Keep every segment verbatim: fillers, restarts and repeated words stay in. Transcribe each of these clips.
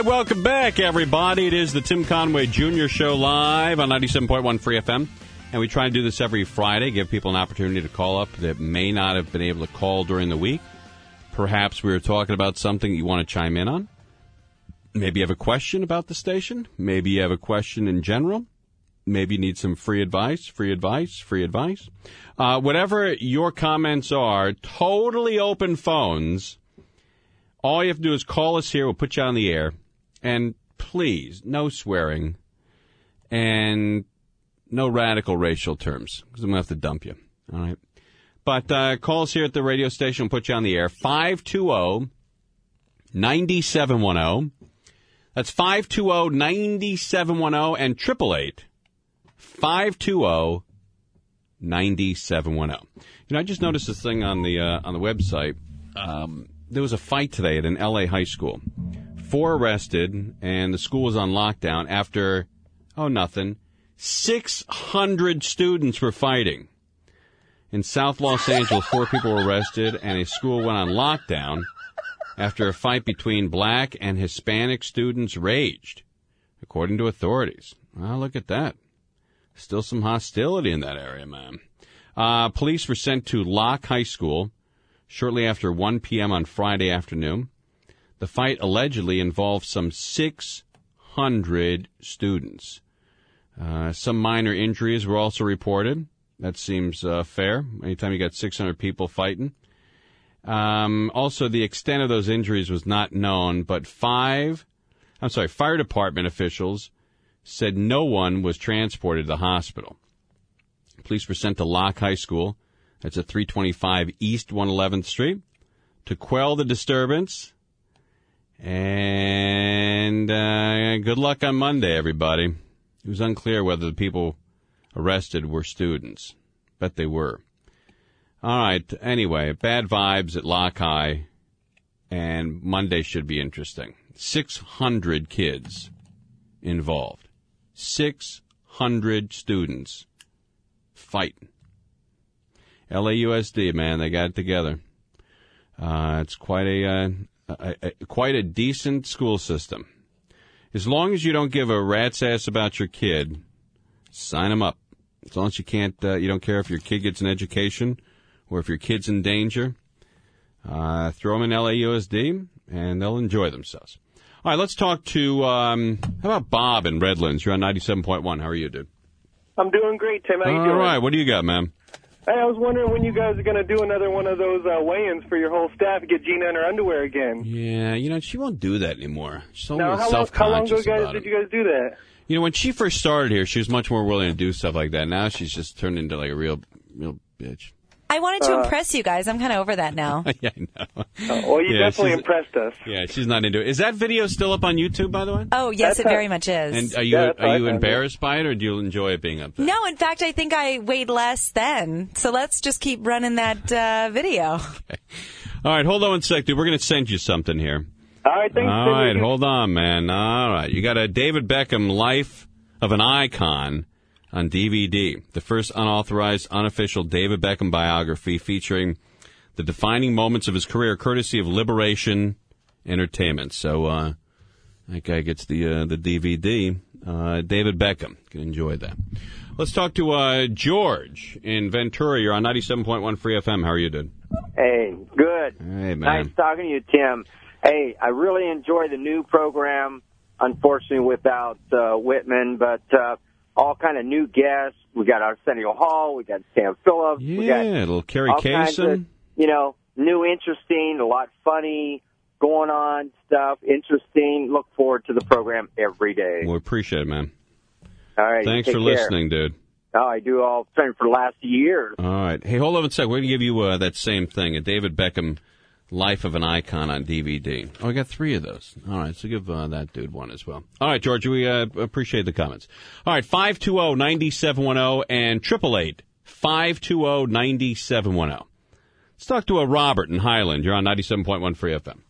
right, welcome back, everybody. It is the Tim Conway Junior Show live on ninety-seven point one Free F M. And we try to do this every Friday, give people an opportunity to call up that may not have been able to call during the week. Perhaps we were talking about something you want to chime in on. Maybe you have a question about the station. Maybe you have a question in general. Maybe you need some free advice, free advice, free advice. Uh, whatever your comments are, totally open phones. All you have to do is call us here. We'll put you on the air. And please, no swearing and no radical racial terms, because I'm going to have to dump you. All right. But uh, call us here at the radio station. We'll put you on the air. five two zero, nine seven one zero. That's five two zero, nine seven one zero and eight eight eight, five two zero, nine seven one zero. You know, I just noticed this thing on the uh, on the website. Um, there was a fight today at an L A high school. Four arrested, and the school was on lockdown after, oh, nothing. six hundred students were fighting. In South Los Angeles, four people were arrested, and a school went on lockdown after a fight between black and Hispanic students raged, according to authorities. Well, look at that. Still some hostility in that area, man. Uh, police were sent to Locke High School shortly after one p.m. on Friday afternoon. The fight allegedly involved some six hundred students. Uh, some minor injuries were also reported. That seems uh, fair. Anytime you got six hundred people fighting. Um, also, the extent of those injuries was not known, but five, I'm sorry, fire department officials said no one was transported to the hospital. Police were sent to Locke High School, that's at three twenty-five East one eleventh Street, to quell the disturbance. And uh, good luck on Monday, everybody. It was unclear whether the people arrested were students. Bet they were. All right. Anyway, bad vibes at Locke High, and Monday should be interesting. six hundred kids involved. six hundred students fighting. L A U S D, man, they got it together. Uh, it's quite a, uh, a, a quite a decent school system. As long as you don't give a rat's ass about your kid, sign them up. As long as you can't, uh, you don't care if your kid gets an education or if your kid's in danger, uh, throw them in L A U S D and they'll enjoy themselves. All right, let's talk to, um, how about Bob in Redlands? You're on ninety-seven point one. How are you, dude? I'm doing great, Tim. How you doing? All right, what do you got, man? Hey, I was wondering when you guys are going to do another one of those uh, weigh-ins for your whole staff to get Gina in her underwear again. Yeah, you know, she won't do that anymore. She's so now, how self-conscious long, how long ago, guys, about did it. you guys do that? You know, when she first started here, she was much more willing to do stuff like that. Now she's just turned into like a real, real bitch. I wanted to Uh, impress you guys. I'm kind of over that now. Yeah, I know. Uh, well, you Yeah, definitely she's- impressed us. Yeah, she's not into it. Is that video still up on YouTube, by the way? Oh, yes, That's it how- very much is. And are you Yeah, that's are what you I found, embarrassed by it, or do you enjoy it being up there? No, in fact, I think I weighed less then. So let's just keep running that uh, video. All right, hold on one sec, dude. We're going to send you something here. All right, thanks. All Tim. right, hold on, man. All right, you got a David Beckham Life of an Icon on D V D. The first unauthorized, unofficial David Beckham biography featuring the defining moments of his career, courtesy of Liberation Entertainment. So uh, that guy gets the uh, the D V D. Uh, David Beckham. Can enjoy that. Let's talk to uh, George in Ventura. You're on ninety-seven point one Free F M. How are you, dude? Hey, good. Hey, man. Nice talking to you, Tim. Hey, I really enjoy the new program, unfortunately without uh, Whitman, but uh, all kind of new guests. We got Arsenio Hall. We got Sam Phillips. Yeah, we got little Kerry all kinds of, Kaysen. you know, new, interesting, a lot funny, going on stuff, interesting. Look forward to the program every day. We appreciate it, man. All right. Thanks take for care. listening, dude. Oh, I do all the time for the last year. All right. Hey, hold on a sec. We're going to give you uh, that same thing, a David Beckham Life of an Icon on D V D. Oh, I got three of those. All right, so give uh, that dude one as well. All right, George, we uh, appreciate the comments. All right, five two zero, nine seven one zero and eight eight eight, five two zero, nine seven one zero. Let's talk to a Robert in Highland. You're on ninety-seven point one Free F M.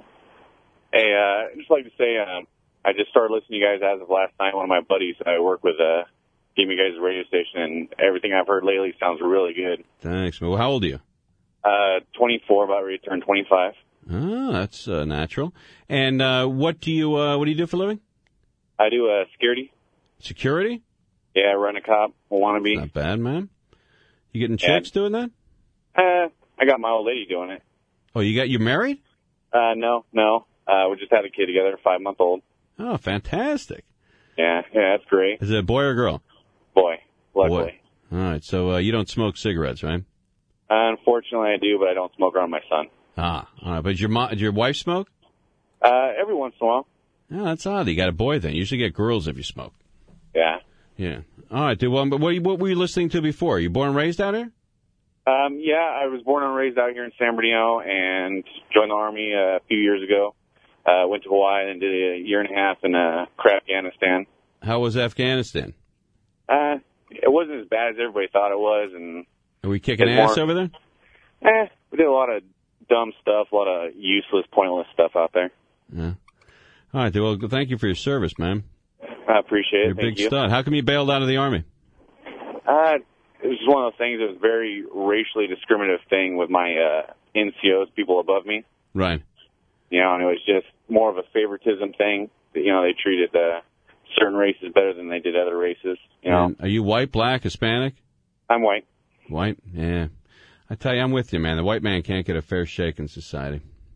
Hey, uh, I'd just like to say um, I just started listening to you guys as of last night. One of my buddies I work with uh, gave me guys a radio station, and everything I've heard lately sounds really good. Thanks, man. Well, how old are you? Uh, twenty-four, about ready to turn twenty-five. Oh, that's uh, natural. And uh, what do you uh, what do you do for a living? I do uh, security. Security? Yeah, I run a cop. I want to be. Not bad, man. You getting Yeah. chicks doing that? Uh, I got my old lady doing it. Oh, you got you married? Uh, no, no. Uh, we just had a kid together, five month old. Oh, fantastic. Yeah, yeah, that's great. Is it a boy or a girl? Boy, luckily. Boy. All right, so uh, you don't smoke cigarettes, right? Uh, unfortunately, I do, but I don't smoke around my son. Ah, all right. But your mo- did your wife smoke? Uh, every once in a while. Oh, that's odd. You got a boy then. You usually get girls if you smoke. Yeah. Yeah. All right, dude. Well, but what, what were you listening to before? You born and raised out here? Um, yeah, I was born and raised out here in San Bernardino and joined the Army uh, a few years ago. Uh, went to Hawaii and did a year and a half in uh, Afghanistan. How was Afghanistan? Uh, it wasn't as bad as everybody thought it was, and Are we kicking It's ass more- over there? eh, we did a lot of dumb stuff, a lot of useless, pointless stuff out there. Yeah. All right, dude. Well, thank you for your service, man. I appreciate it. You're a Thank big you. stud. How come you bailed out of the Army? Uh, it was just one of those things. It was a very racially discriminative thing with my uh, N C Os, people above me. Right. You know, and it was just more of a favoritism thing. You know, they treated uh, certain races better than they did other races. You know, And are you white, black, Hispanic? I'm white. White? Yeah. I tell you, I'm with you, man. The white man can't get a fair shake in society.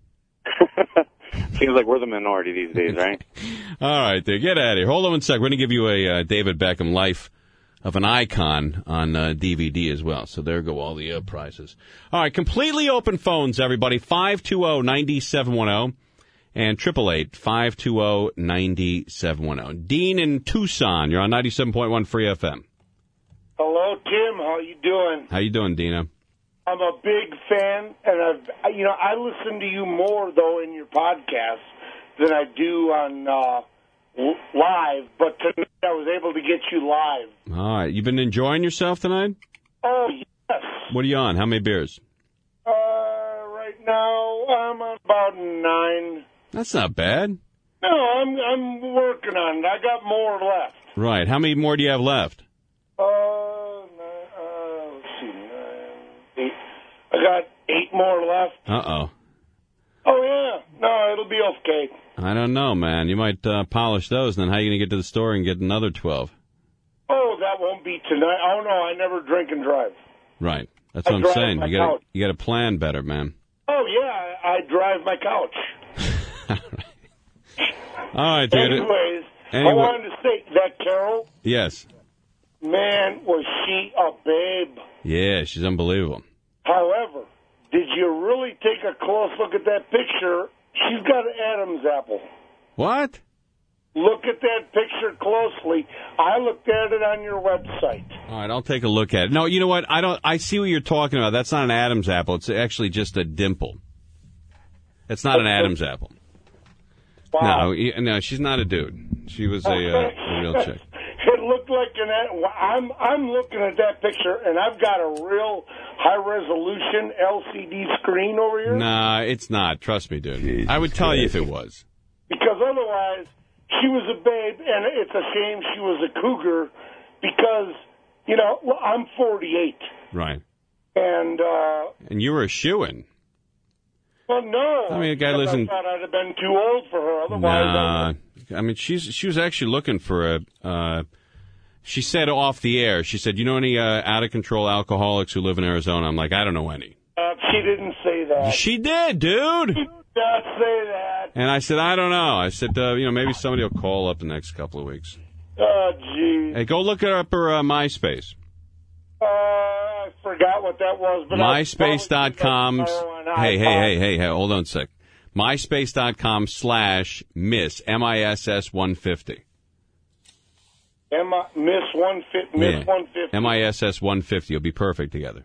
Seems like we're the minority these days, right? All right, dude. Get out of here. Hold on one sec. We're going to give you a uh, David Beckham Life of an Icon on uh, D V D as well. So there go all the uh, prizes. All right, completely open phones, everybody. five two zero, nine seven one zero and eight eight eight, five two zero, nine seven one zero. Dean in Tucson, you're on ninety-seven point one Free F M. Hello, Tim. How you doing? How you doing, Dina? I'm a big fan, and I've you know I listen to you more though in your podcast than I do on uh, w- live. But tonight I was able to get you live. All right. You been enjoying yourself tonight? Oh yes. What are you on? How many beers? Uh, right now I'm on about nine. That's not bad. No, I'm I'm working on it. I got more left. Right. How many more do you have left? Uh, nine, uh let's see, nine, eight. I got eight more left. Uh-oh. Oh yeah, no, it'll be okay. I don't know, man. You might uh, polish those, and then how are you going to get to the store and get another twelve? Oh, that won't be tonight. Oh no, I never drink and drive. Right. That's I what I'm drive saying. my You got couch. you got to plan better, man. Oh yeah, I, I drive my couch. All right, dude. Anyways, Anyway. I wanted to say that Carol, Yes. man, was she a babe? Yeah, she's unbelievable. However, did you really take a close look at that picture? She's got an Adam's apple. What? Look at that picture closely. I looked at it on your website. All right, I'll take a look at it. No, you know what? I don't. I see what you're talking about. That's not an Adam's apple. It's actually just a dimple. It's not an Adam's apple. Wow. No, y- no, she's not a dude. She was a, uh, a real chick. It looked like an. I'm I'm looking at that picture, and I've got a real high resolution L C D screen over here. Nah, it's not. Trust me, dude. I would tell you if it was. Because otherwise, she was a babe, and it's a shame she was a cougar. Because you know, well, I'm forty-eight, Right. and uh, And you were a shoo-in. well, no. I mean, a guy because lives in- I thought I'd have been too old for her. Otherwise, Nah. I mean, she's she was actually looking for a. Uh, she said off the air. She said, "You know any uh, out of control alcoholics who live in Arizona?" I'm like, "I don't know any." uh, she didn't say that. She did, dude. She did not say that. And I said, "I don't know." I said, uh, "You know, maybe somebody will call up the next couple of weeks." Oh, geez. Hey, go look up her uh, MySpace. Uh, I forgot what that was, but MySpace dot com. Hey, hey, hey, hey, hey, hey, hold on a sec. MySpace dot com slash Miss, M I S S one fifty. M- Miss one fifty. Miss Yeah. one fifty. M I S S one fifty. You'll be perfect together.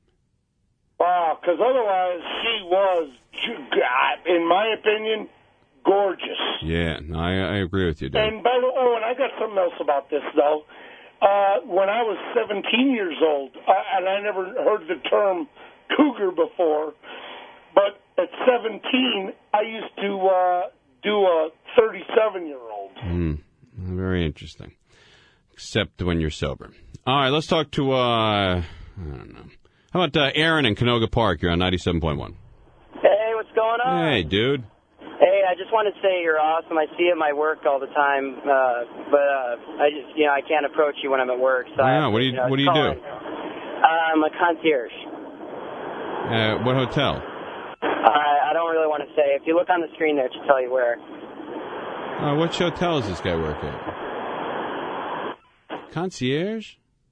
Wow, because otherwise she was, in my opinion, gorgeous. Yeah, no, I, I agree with you, dude. And by the way, oh, and I got something else about this, though. Uh, when I was seventeen years old, uh, and I never heard the term cougar before, but at seventeen, I used to uh, do a thirty-seven-year-old. Mm, very interesting. Except when you're sober. All right, let's talk to, uh, I don't know. How about uh, Aaron in Canoga Park? You're on ninety-seven point one. Hey, what's going Hey, dude. Hey, I just want to say you're awesome. I see you at my work all the time, uh, but uh, I just, you know, I can't approach you when I'm at work. So Yeah, I, what do you, you know, what do you do? Uh, I'm a concierge. Uh, what hotel? I, I don't really want to say. If you look on the screen there, it should tell you where. Uh, what hotel does this guy work at? Concierge?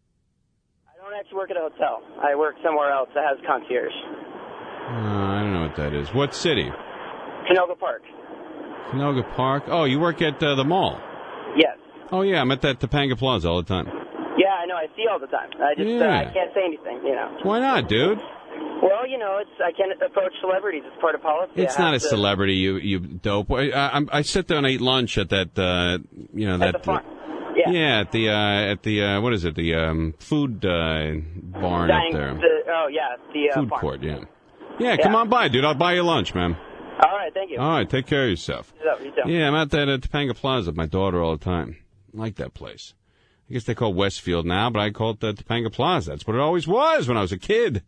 I don't actually work at a hotel. I work somewhere else that has concierge. Uh, I don't know what that is. What city? Canoga Park. Canoga Park. Oh, you work at uh, the mall? Yes. Oh, yeah, I'm at that Topanga Plaza all the time. Yeah, I know. I see you all the time. I just Yeah. uh, I can't say anything, you know. Why not, dude? Well, you know, it's I can't approach celebrities. It's part of policy. It's I not a have to- celebrity, you you dope. I, I, I sit down and eat lunch at that, uh, you know, At that. the farm. Yeah. yeah, at the uh, at the uh, what is it? The um, food uh, barn Dining- up there. The, oh, yeah, the uh, Food farm. court, yeah. yeah. come Yeah. on by, dude. I'll buy you lunch, man. All right, thank you. All right, take care of yourself. So, you too. Yeah, I'm at that uh, Topanga Plaza with my daughter all the time. I like that place. I guess they call it Westfield now, but I call it the Topanga Plaza. That's what it always was when I was a kid.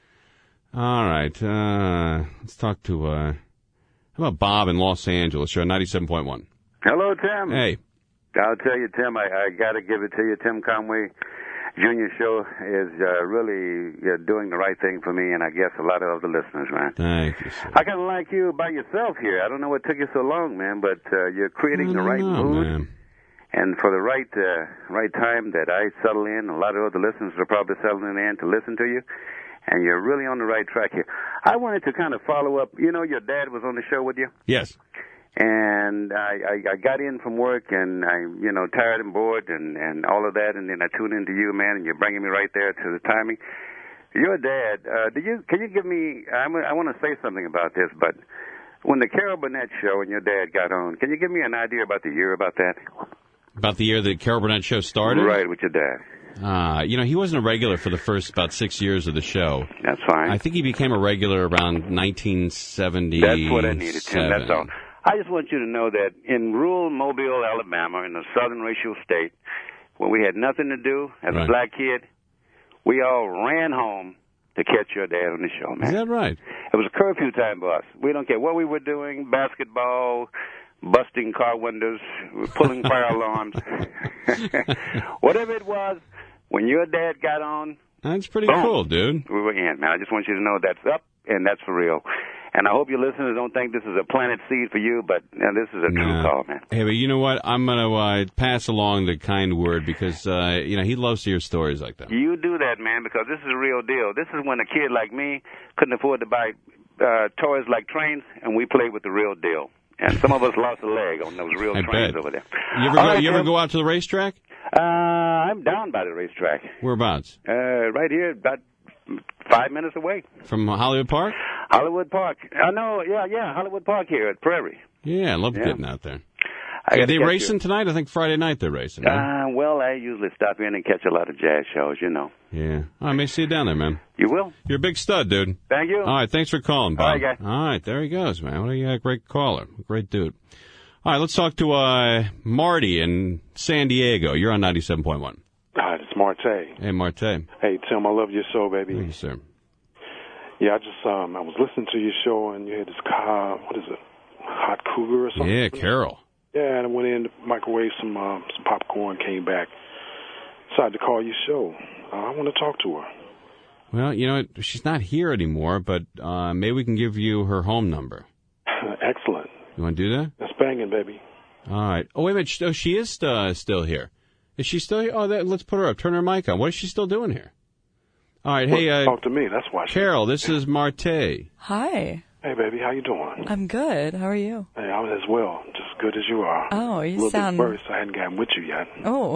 All right, uh, let's talk to, uh, how about Bob in Los Angeles? You're on ninety-seven point one. Hello, Tim. Hey. I'll tell you, Tim, I, I got to give it to you. Tim Conway Junior Show is uh, really uh, doing the right thing for me, and I guess a lot of other listeners, man. Thank you, sir. I kind of like you by yourself here. I don't know what took you so long, man, but uh, you're creating I the don't right know, mood. man. And for the right uh, right time that I settle in, a lot of other listeners are probably settling in to listen to you, and you're really on the right track here. I wanted to kind of follow up. You know, your dad was on the show with you? Yes. And I, I, I got in from work, and I, you know, tired and bored, and, and all of that, and then I tuned into you, man, and you're bringing me right there to the timing. Your dad, uh, do you? Can you give me? I'm, I want to say something about this, but when the Carol Burnett show and your dad got on, can you give me an idea about the year about that? About the year the Carol Burnett show started? Right, with your dad. Uh, you know, he wasn't a regular for the first about six years of the show. That's fine. I think he became a regular around nineteen seventy-seven. That's what I needed, Tim. That's all. I just want you to know that in rural Mobile, Alabama, in a southern racial state, when we had nothing to do as Right. a black kid, we all ran home to catch your dad on the show, man. Is that right? It was a curfew time for us. We don't care what we were doing, basketball, busting car windows, pulling fire alarms. Whatever it was, when your dad got on, That's pretty boom, cool, dude. we were in, man. I just want you to know that's up, and that's for real. And I hope your listeners don't think this is a planted seed for you, but uh, this is a true Nah. call, man. Hey, but you know what? I'm going to uh, pass along the kind word because, uh, you know, he loves to hear stories like that. You do that, man, because this is a real deal. This is when a kid like me couldn't afford to buy uh, toys like trains, and we played with the real deal. And some of us lost a leg on those real I trains bet. over there. You ever, All go, right, you ever Tim. go out to the racetrack? Uh, I'm down by the racetrack. Whereabouts? Uh, right here, about five minutes away. From Hollywood Park? Hollywood Park. I know, yeah, yeah, Hollywood Park here at Prairie. Yeah, I love Yeah. getting out there. I Are gotta they catch racing tonight? I think Friday night they're racing. Right? Uh, well, I usually stop in and catch a lot of jazz shows, you know. Yeah. Oh, I may see you down there, man. You will? You're a big stud, dude. Thank you. All right, thanks for calling, Bob. All right, guy. All right, there he goes, man. What a uh, great caller. Great dude. All right, let's talk to uh, Marty in San Diego. You're on ninety-seven point one. Hi, it's Marte. Hey, Marte. Hey, Tim, I love your show, baby. Thank you, sir. Yeah, I just, um, I was listening to your show, and you had this car, what is it, hot cougar or something? Yeah, Carol. Yeah, and I went in, microwaved some, um, some popcorn, came back. Decided to call your show. Uh, I want to talk to her. Well, you know what? She's not here anymore, but uh, maybe we can give you her home number. Excellent. You want to do that? That's banging, baby. All right. Oh, wait a minute. Sh- Oh, she is uh, still here. Is she still here? Oh, that, let's put her up. Turn her mic on. What is she still doing here? All right. Hey, uh, Talk to me. That's why. She... Carol, this is Marte. Hi. Hey, baby, how you doing? I'm good. How are you? Hey, I'm as well, just good as you are. Oh, A you little sound. bit burst. I hadn't gotten with you yet.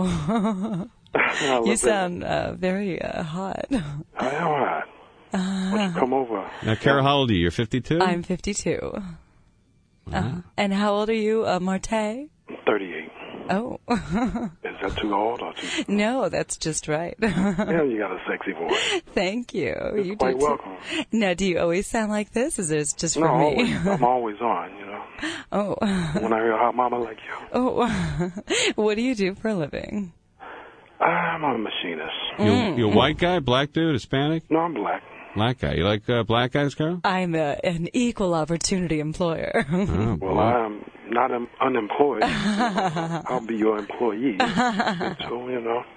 Oh. I love You it. sound uh, very uh, hot. I am hot. Uh, Why don't you come over? Now, Carol, how old are you? You're fifty-two? I'm fifty-two. Uh, and how old are you, uh, Marte? thirty-eight. Oh. Is that too old or too? No, that's just right. Yeah, you got a sexy voice. Thank you. You're you quite do too. welcome. Now, do you always sound like this? Is this just for No, me? always, I'm always on, you know. Oh. When I hear a hot mama like you. Oh. What do you do for a living? I'm a machinist. You, you a white guy, black dude, Hispanic? No, I'm black. Black guy. You like uh, black guys, Carol? I'm a, an equal opportunity employer. Oh, Well, boy. I'm not un- unemployed. I'll be your employee. So, you know.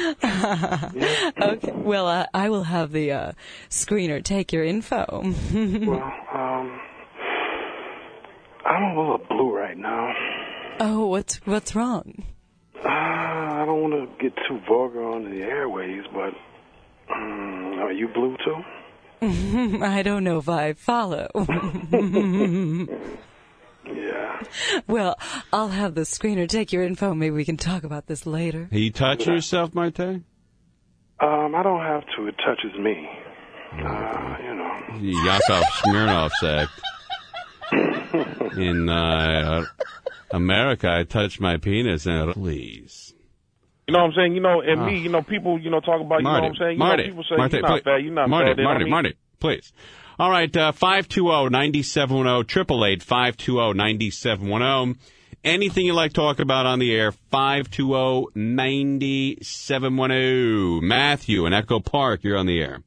Okay. Well, uh, I will have the uh, screener take your info. Well, um, I'm a little blue right now. Oh, what's what's wrong? Uh, I don't want to get too vulgar on the airways, but um, are you blue too? I don't know if I follow. Yeah. Well, I'll have the screener take your info. Maybe we can talk about this later. Are you touching yourself, Marte? Um, I don't have to. It touches me. Uh, you know. Yakov Smirnoff's act. In uh, America, I touch my penis and please. You know what I'm saying? You know, and Oh. me, you know, people, you know, talk about, you Marty, know what I'm saying? You Marty, know, people say, Marty, you're not please. fat, you're not Marty, fat. Marty, I mean, Marty, please. All right, uh, five two zero, nine seven one zero, eight eight eight, five two zero, nine seven one zero. Anything you like talking about on the air, five two zero, nine seven one zero. Matthew in Echo Park, you're on the air.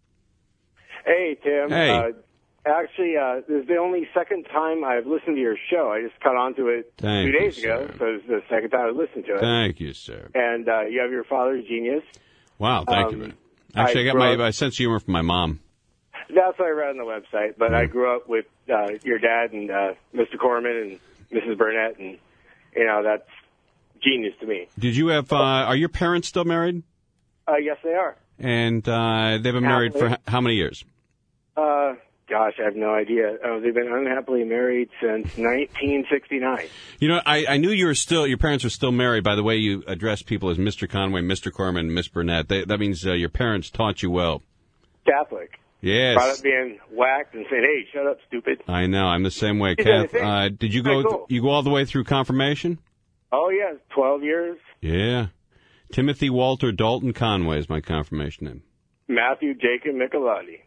Hey, Tim. Hey. Uh, actually, uh, this is the only second time I've listened to your show. I just got onto it Thank two days you, ago, sir. so it's the second time I've listened to it. Thank you, sir. And uh, you have your father's genius. Wow, thank Um, you, man. Actually, I, I got grew my, up- my sense of humor from my mom. That's what I read on the website. But I grew up with uh, your dad and uh, Mister Corman and Missus Burnett, and, you know, that's genius to me. Did you have, uh, are your parents still married? Uh, yes, they are. And uh, they've been married for Happily. h- how many years? Uh, gosh, I have no idea. Uh, they've been unhappily married since nineteen sixty-nine. You know, I, I knew you were still, your parents were still married by the way you address people as Mister Conway, Mister Corman, and Miss Burnett. They, that means uh, your parents taught you well. Catholic. Yes. Brought up being whacked and said, hey, shut up, stupid. I know. I'm the same way. You did Kath, the same. uh, did you Very go? cool. You go all the way through confirmation? Oh, yeah, twelve years. Yeah. Timothy Walter Dalton Conway is my confirmation name. Matthew Jacob Michelati.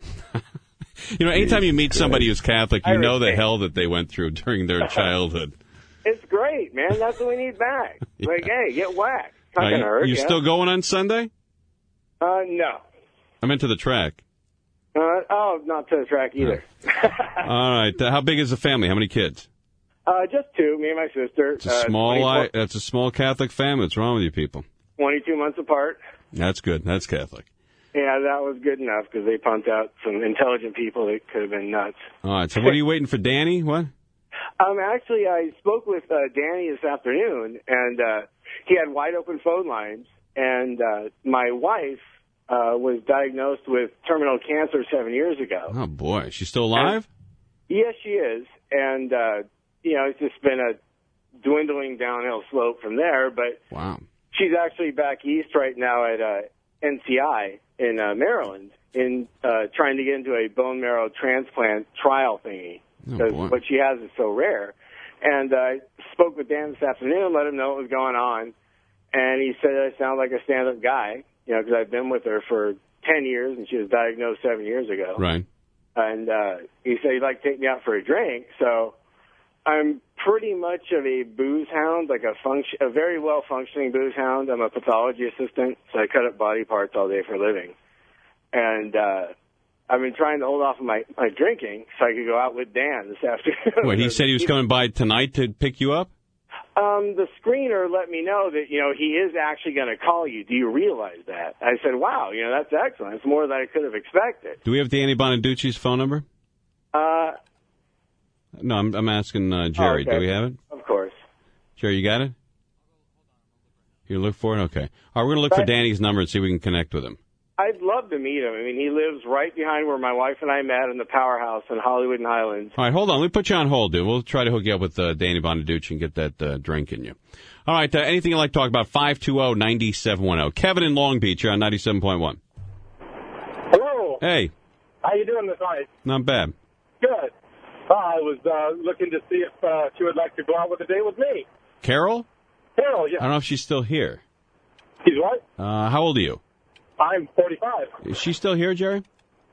You know, anytime you meet somebody who's Catholic, you I know the understand. hell that they went through during their childhood. It's great, man. That's what we need back. Like, hey, get whacked. It's not Uh, going to you hurt you ya. still going on Sunday? Uh, no. I'm into the track. Uh, oh, not to the track either. All right. Uh, how big is the family? How many kids? Uh, just two, me and my sister. It's a uh, small. twenty-four Li- that's a small Catholic family. What's wrong with you people? twenty-two months apart. That's good. That's Catholic. Yeah, that was good enough because they pumped out some intelligent people that could have been nuts. All right. So what are you waiting for, Danny? What? Um, actually, I spoke with uh, Danny this afternoon, and uh, he had wide open phone lines. And uh, my wife uh, was diagnosed with terminal cancer seven years ago. Oh boy, she's still alive? Yes, she is, and uh, you know, it's just been a dwindling downhill slope from there. But Wow. she's actually back east right now at uh, N C I in uh, Maryland, in uh, trying to get into a bone marrow transplant trial thingy Oh, because boy. what she has is so rare. And uh, I spoke with Dan this afternoon, let him know what was going on, and he said I sound like a stand-up guy, you know, because I've been with her for ten years, and she was diagnosed seven years ago. Right. And uh, he said he'd like to take me out for a drink. So I'm pretty much of a booze hound, like a function, a very well functioning booze hound. I'm a pathology assistant, so I cut up body parts all day for a living. And uh, I've been trying to hold off on my, my drinking so I could go out with Dan this afternoon. Wait, he said he was coming by tonight to pick you up? Um, the screener let me know that, you know, he is actually going to call you. Do you realize that? I said, wow, you know, that's excellent. It's more than I could have expected. Do we have Danny Bonaducci's phone number? Uh, No, I'm, I'm asking uh, Jerry. Oh, okay. Do we have it? Of course. Jerry, you got it? You look for it? Okay. All right, we're going to look for But- Danny's number and see if we can connect with him. I'd love to meet him. I mean, he lives right behind where my wife and I met in the powerhouse in Hollywood and Highlands. All right, hold on. Let me put you on hold, dude. We'll try to hook you up with uh, Danny Bonaducci and get that uh, drink in you. All right, uh, anything you'd like to talk about, five two zero, nine seven one zero. Kevin in Long Beach, you're on ninety-seven point one. Hello. Hey, How you doing this night? not bad. Good. Uh, I was uh, looking to see if uh, she would like to go out with a date with me. Carol? Carol, I yeah. don't know if she's still here. She's what? Uh, how old are you? I'm forty-five. Is she still here, Jerry?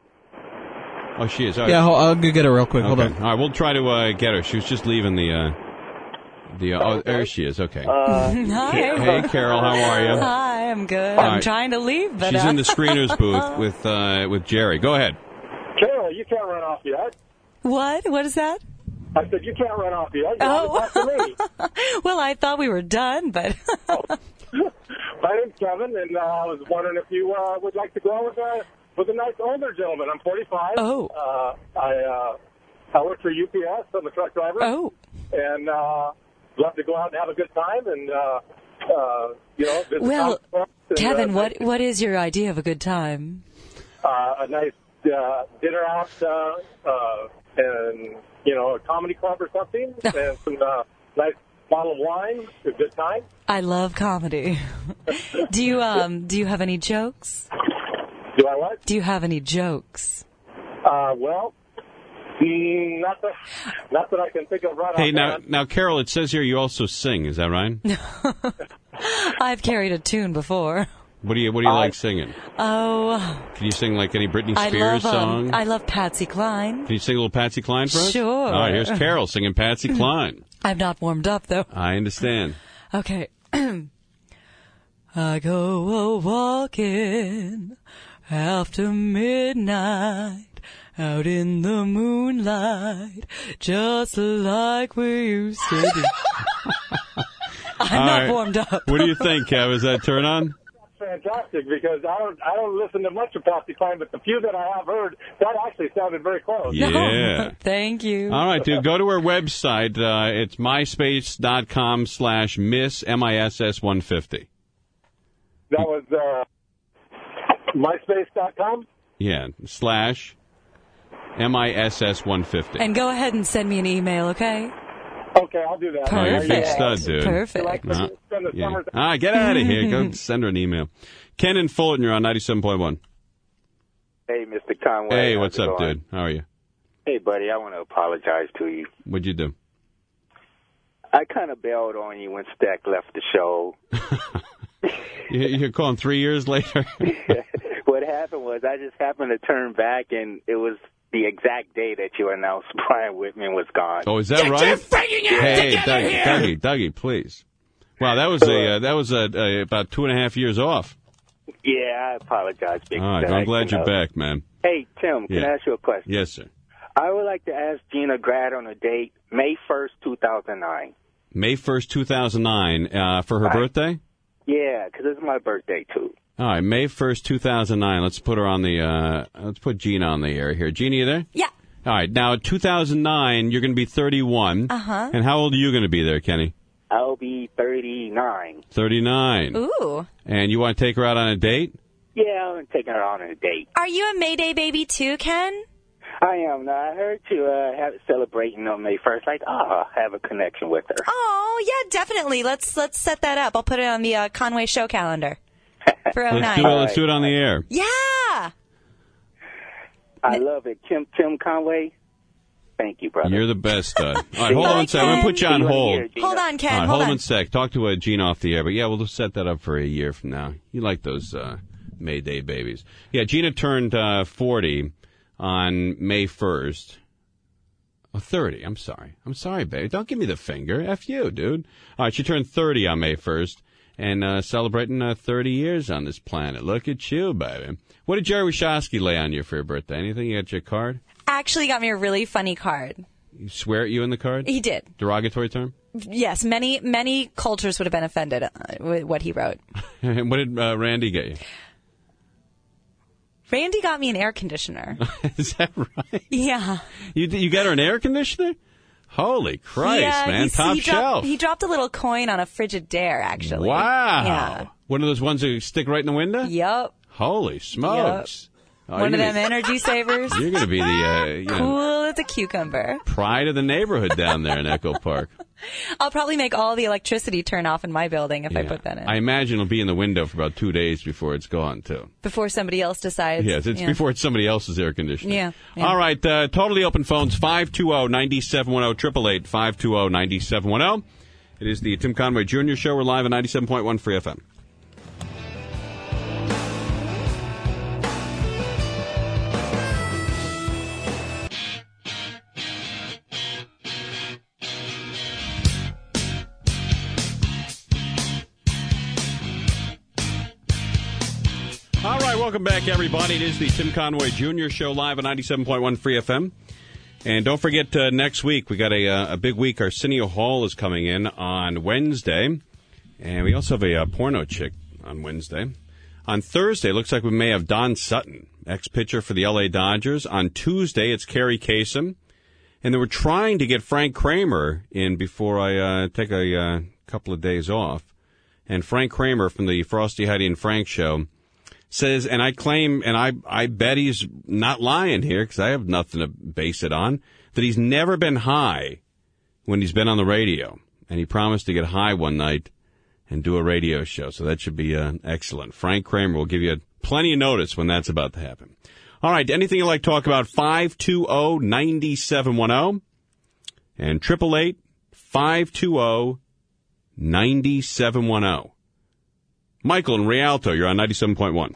Oh, she is. All right. Yeah, I'll, I'll go get her real quick. Hold Okay. on. All right, we'll try to uh, get her. She was just leaving the... Uh, the uh, oh, there she is. Okay. Hi. Hey, Carol, how are you? Hi, I'm good. All I'm right. trying to leave, but She's uh, in the screener's booth with uh, with Jerry. Go ahead. Carol, can't run off yet. What? What is that? I said, you can't run off yet. You Oh. have to talk to me. Well, I thought we were done, but... My name's Kevin, and uh, I was wondering if you uh, would like to go on with a, with a nice older gentleman. I'm forty-five. Oh. Uh, I, uh, I work for U P S. I'm a truck driver. Oh. And uh, love to go out and have a good time and, uh, uh, you know, visit Well, comic books and, Kevin, uh, what what is your idea of a good time? Uh, a nice uh, dinner out uh, uh, and, you know, a comedy club or something, and some uh, nice bottle of wine, a good time. I love comedy. do you um do you have any jokes? Do I what? Do you have any jokes? Uh, well, mm, not that, not that I can think of right Hey, off now, hand. now, Carol, it says here you also sing. Is that right? I've carried a tune before. What do you What do you like singing? Oh, Can you sing like any Britney I Spears love song? um, I love Patsy Cline. Can you sing a little Patsy Cline for us? Sure. All right, here's Carol singing Patsy Cline. I'm not warmed up though. I understand. Okay. I go a walking after midnight, out in the moonlight, just like we used to do. I'm All not right. warmed up. What do you think, Kev? Is that turn on? Fantastic, because I don't I don't listen to much of Patsy Cline, but the few that I have heard, that actually sounded very close. Yeah. Thank you. All right, dude. Go to her website. Uh, it's myspace.com slash miss M I S S one fifty. That was uh, myspace dot com? Yeah, slash M I S S one fifty. And go ahead and send me an email, okay? Okay, I'll do that. Oh, you're a big Perfect. stud, dude. Perfect. Uh, Spend the yeah. summer- All right, get out of here. Go send her an email. Ken and Fulton, you're on ninety-seven point one. Hey, Mister Conway. Hey, how's what's it up, going? dude? How are you? Hey, buddy, I want to apologize to you. What'd you do? I kind of bailed on you when Stack left the show. You- You're calling three years later? What happened was I just happened to turn back, and it was the exact day that you announced Brian Whitman was gone. Oh, is that Get right? your freaking ass Hey, together Dougie, here! Dougie, Dougie, please. Wow, that was a uh, that was a, a about two and a half years off. Yeah, I apologize, Big All right, Stack, well, I'm glad you you're know. back, man. Hey, Tim, can Yeah. I ask you a question? Yes, sir. I would like to ask Gina Grad on a date, May first, two thousand nine. May first, two thousand nine, uh, for her Right. birthday? Yeah, because it's my birthday, too. All right, May first, two thousand nine. Let's put her on the, uh, let's put Gina on the air here. Gina, you there? Yeah. All right, now, two thousand nine, you're going to be thirty-one. Uh-huh. And how old are you going to be there, Kenny? I'll be thirty-nine. thirty-nine. Ooh. And you want to take her out on a date? Yeah, I'm taking her on a date. Are you a Mayday baby too, Ken? I am. Now, I heard you uh, have celebrating on May first. Like, ah, I have a connection with her. Oh, yeah, definitely. Let's let's set that up. I'll put it on the uh, Conway show calendar for oh Let's nine. do it, let's do it on the air. Yeah. I love it. Tim, Tim Conway, thank you, brother. You're the best, stud. All right, hold on a second. I'm going to put you on hold. Hold on, Ken. All right, hold hold on. on a sec. Talk to uh, Gene off the air. But, yeah, we'll just set that up for a year from now. You like those uh, May Day babies. Yeah, Gina turned uh, forty on May first. Oh, thirty. I'm sorry. I'm sorry, baby. Don't give me the finger. F you, dude. All right, she turned thirty on May first and uh, celebrating uh, thirty years on this planet. Look at you, baby. What did Jerry Wachowski lay on you for your birthday? Anything? You got your card? Actually got me a really funny card. You swear at you in the card? He did. Derogatory term? Yes, many many cultures would have been offended uh, with what he wrote. What did uh, Randy get you? Randy got me an air conditioner. Is that right? Yeah. You you got her an air conditioner? Holy Christ, yeah, man! he, Top he shelf. Dropped, he dropped a little coin on a Frigidaire, actually. Wow. Yeah. One of those ones that stick right in the window? Yep. Holy smokes. Oh, One you're of them gonna- energy savers. You're going to be the uh, you know, Cool as a cucumber. pride of the neighborhood down there in Echo Park. I'll probably make all the electricity turn off in my building if I Yeah. put that in. I imagine it'll be in the window for about two days before it's gone, too. Before somebody else decides. Yes, it's yeah. before it's somebody else's air conditioner. Yeah, yeah. All right, uh, totally open phones, five two zero, nine seven one zero, eight eight eight, five two zero, nine seven one zero. It is the Tim Conway Junior Show. We're live at ninety-seven point one Free F M. All right, welcome back, everybody. It is the Tim Conway Junior Show live on ninety-seven point one Free F M. And don't forget, uh, next week, we got a, uh, a big week. Arsenio Hall is coming in on Wednesday. And we also have a uh, porno chick on Wednesday. On Thursday, looks like we may have Don Sutton, ex-pitcher for the L A Dodgers. On Tuesday, it's Kerry Kasem. And they were trying to get Frank Kramer in before I uh, take a uh, couple of days off. And Frank Kramer from the Frosty, Heidi, and Frank show says, and I claim, and I, I bet he's not lying here because I have nothing to base it on, that he's never been high when he's been on the radio. And he promised to get high one night and do a radio show. So that should be uh, excellent. Frank Kramer will give you plenty of notice when that's about to happen. All right, anything you'd like to talk about, five two zero, nine seven one zero and eight eight eight, five two zero, nine seven one zero. Michael in Rialto, you're on ninety-seven point one.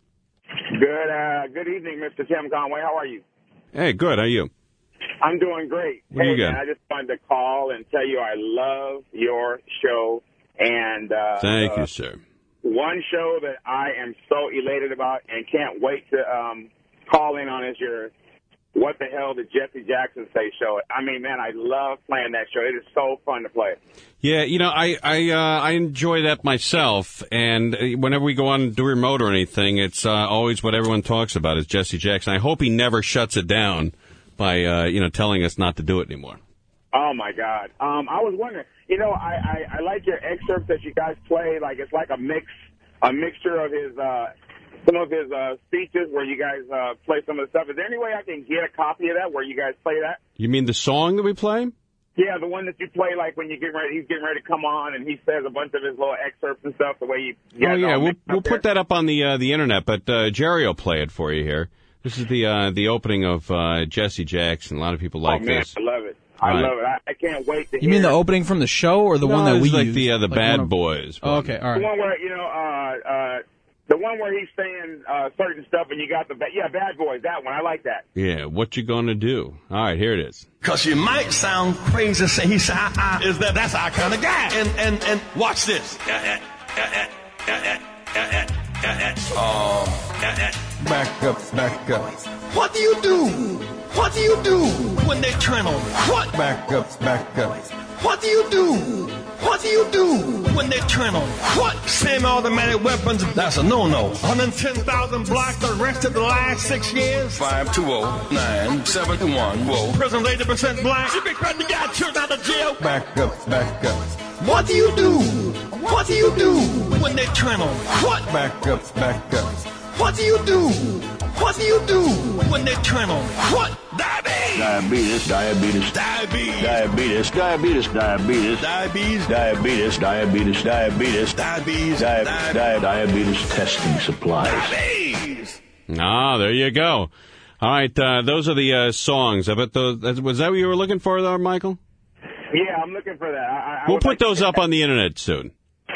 Good uh, good evening, Mister Tim Conway. How are you? Hey, good. How are you? I'm doing great. What hey, you got? Man, I just wanted to call and tell you I love your show. And uh, Thank uh, you, sir. One show that I am so elated about and can't wait to um, call in on is your What the Hell Did Jesse Jackson Say show. I mean, man, I love playing that show. It is so fun to play. Yeah, you know, I I, uh, I enjoy that myself, and whenever we go on and do remote or anything, it's uh, always what everyone talks about is Jesse Jackson. I hope he never shuts it down by, uh, you know, telling us not to do it anymore. Oh, my God. Um, I was wondering, you know, I, I, I like your excerpts that you guys play. Like, it's like a mix, a mixture of his, uh, some of his uh, speeches where you guys uh, play some of the stuff. Is there any way I can get a copy of that where you guys play that? You mean the song that we play? Yeah, the one that you play, like when you get ready, he's getting ready to come on, and he says a bunch of his little excerpts and stuff. The way you, you Oh yeah, all we'll mixed up we'll there. put that up on the uh, the internet. But uh, Jerry will play it for you here. This is the uh, the opening of uh, Jesse Jackson. A lot of people like oh, man, this. I love it. I All right. love it. I, I can't wait to You hear mean the it. opening from the show or the No, one that it's we like use? the uh, the Like Bad one of- Boys. Oh, okay, all The right. one where, you know, uh, uh, the one where he's saying uh, certain stuff and you got the, ba- yeah, Bad Boys, that one. I like that. Yeah, what you gonna do? All right, here it is. Cause you might sound crazy, say he said, I, I, is that that's our kind of guy. And and and watch this. Oh, back up, back up. What do you do? What do you do when they turn on? What? Back up, back up. What do you do? What do you do when they turn on? What? Semi-automatic weapons, that's a no-no. one hundred ten thousand blacks arrested the last six years. five two zero, nine seven one zero. Prison eighty percent black. You be cutting the guy children out of jail. Back up, back up. What do you do? What do you do when they turn on? What? Back up, back up. What do you do? What do you do when they turn on? What? Diabetes, diabetes, Diabetes. diabetes, diabetes, diabetes, Diabetes. diabetes, diabetes, diabetes, Diabetes. di- di- diabetes testing supplies. Diabetes. Ah, there you go. All right, uh, those are the uh, songs. I bet those, was that what you were looking for, there, Michael? Yeah, I'm looking for that. I, I We'll would put like to those get up that. on the internet soon.